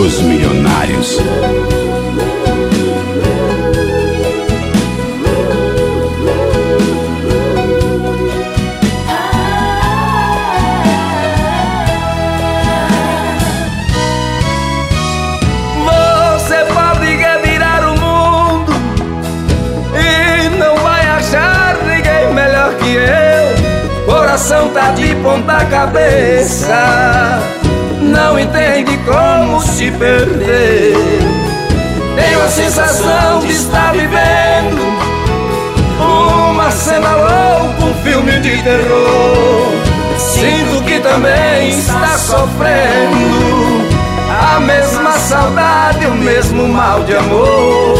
Os Milionários. Você pode revirar o mundo e não vai achar ninguém melhor que eu. Coração tá de ponta cabeça, não entende como se perder. Tenho a sensação de estar vivendo uma cena louca, um filme de terror. Sinto que também está sofrendo a mesma saudade, o mesmo mal de amor.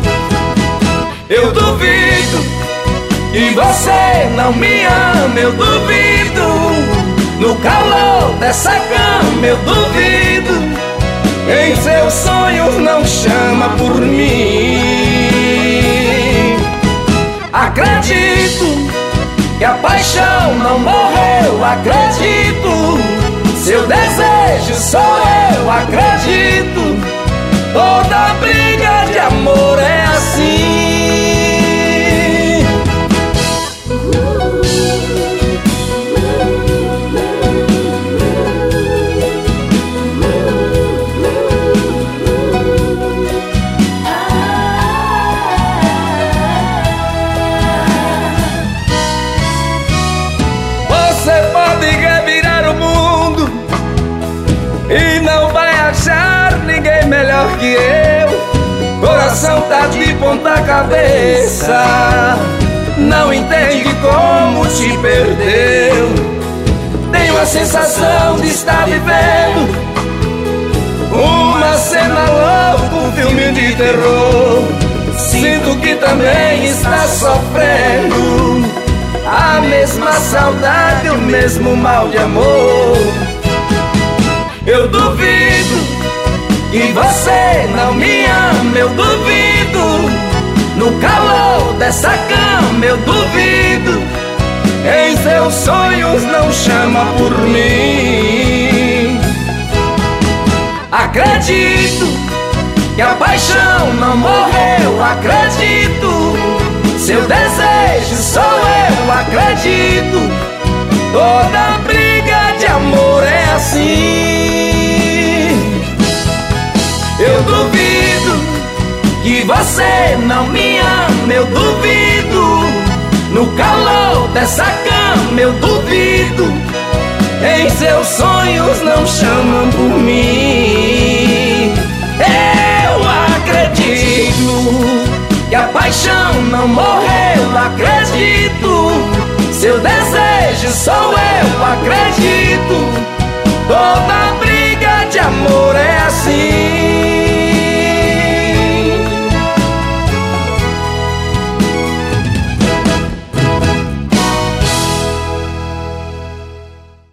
Eu duvido que você não me ama, eu duvido. No calor dessa cama eu duvido, em seus sonhos não chama por mim. Acredito que a paixão não morreu, acredito. Seu desejo sou eu, acredito. Toda briga de amor é assim. E não vai achar ninguém melhor que eu. Coração tá de ponta cabeça, não entende como te perdeu. Tenho a sensação de estar vivendo uma cena louca, um filme de terror. Sinto que também está sofrendo a mesma saudade, o mesmo mal de amor. Eu duvido que você não me ama, eu duvido. No calor dessa cama eu duvido, em seus sonhos não chama por mim. Acredito que a paixão não morreu, acredito. Seu desejo sou eu, acredito. Toda briga de amor é assim. Eu duvido que você não me ama, eu duvido. No calor dessa cama eu duvido, em seus sonhos não chamam por mim. Eu acredito que a paixão não morreu, acredito. Seu desejo sou eu, acredito.